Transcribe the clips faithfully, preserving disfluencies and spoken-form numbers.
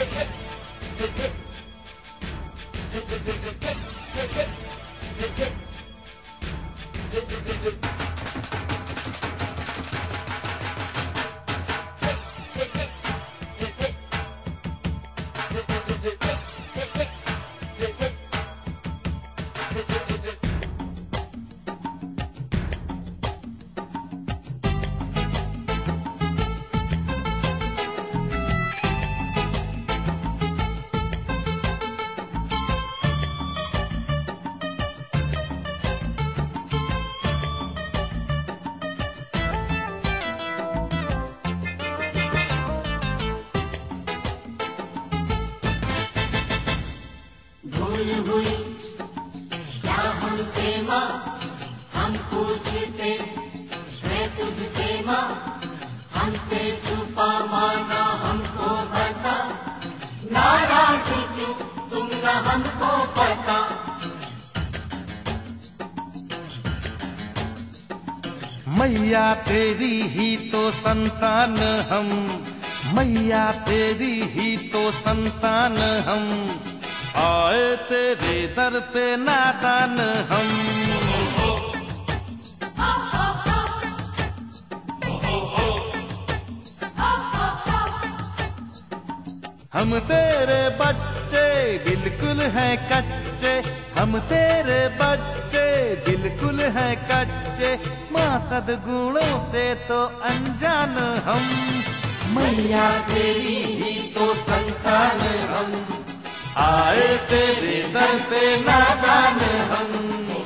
भूल हुई क्या हमसे माँ, हम पूछते है तुझसे माँ, हमसे छुपा माना हमको बता, नाराज क्यों तुम न हमको पता। मैया तेरी ही तो संतान हम, मैया तेरी ही तो संतान हम, आए तेरे दर पे नादान हम। हम तेरे बच्चे बिल्कुल हैं कच्चे, हम तेरे बच्चे बिल्कुल हैं कच्चे, माँ सद्गुणों से तो अनजान हम। मैया तेरी ही तो संतान हम, आए तेरे दर पे नादान हम।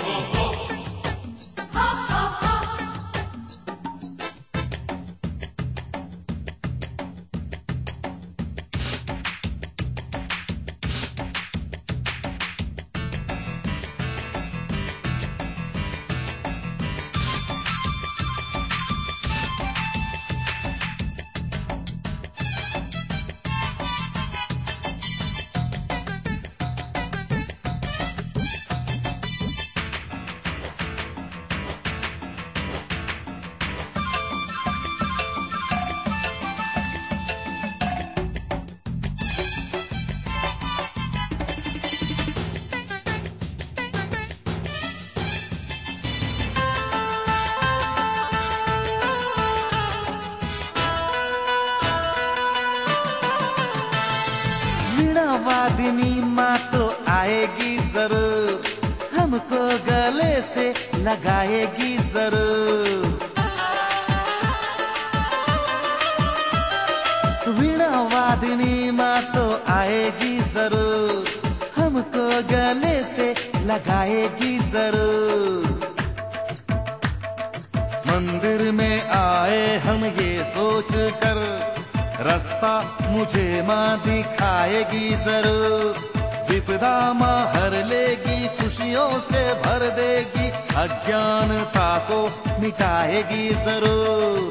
वादिनी माँ तो आएगी जरूर, हमको गले से लगाएगी जरूर। वीणा वादिनी माँ तो आएगी जरूर, हमको गले से लगाएगी जरूर। मंदिर में आए हम ये सोच कर, रास्ता मुझे माँ दिखाएगी जरूर। विपदा माँ हर लेगी, खुशियों से भर देगी, अज्ञानता को मिटाएगी जरूर।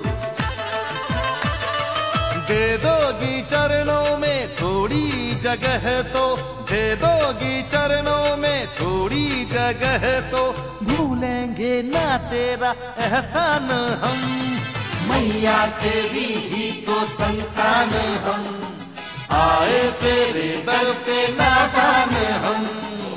दे दोगी चरणों में थोड़ी जगह तो, दे दोगी चरणों में थोड़ी जगह तो, भूलेंगे ना तेरा एहसान हम। मैया तेरी ही तो संतान हम, आए तेरे दर पे नादान हम।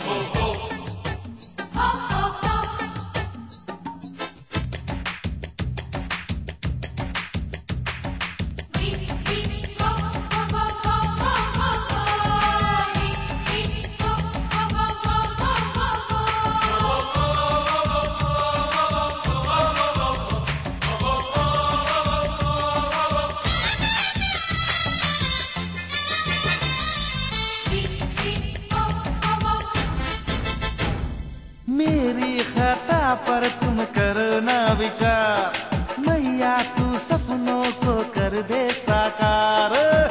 मेरी खता पर तुम करना विचार, मैया तू सपनों को कर दे साकार।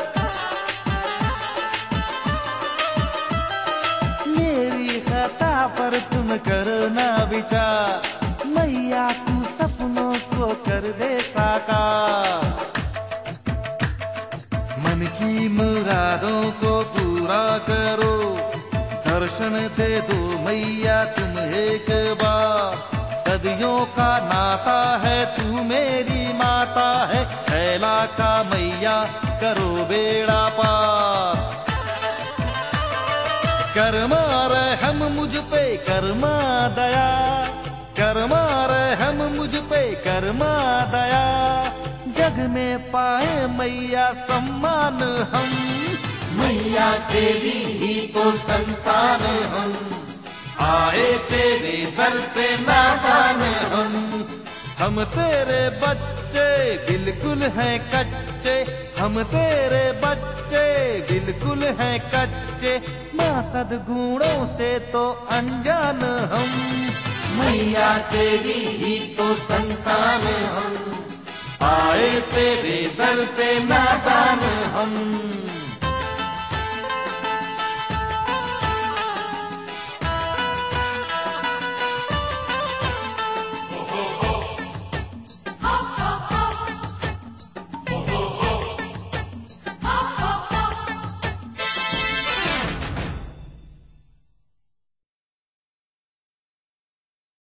मेरी खता पर तुम करना विचार, मैया तू सपनों को कर दे साकार। मन की मुरादों को पूरा करो, दर्शन दे दो मैया तुम एक बार। सदियों का नाता है तू मेरी माता है, फैला का मैया करो बेड़ा पार। कर्मा रहम मुझ पे कर्मा दया, कर्मा रहम मुझ पे कर्मा दया, जग में पाए मैया सम्मान हम। मैया तेरी ही तो संतान हम, आए तेरे दर पे नादान हम। हम तेरे बच्चे बिल्कुल हैं कच्चे, हम तेरे बच्चे बिल्कुल हैं कच्चे, माँ सद्गुणों से तो अनजान हम। मैया तेरी ही तो संतान हम, आए तेरे दर पे नादान हम।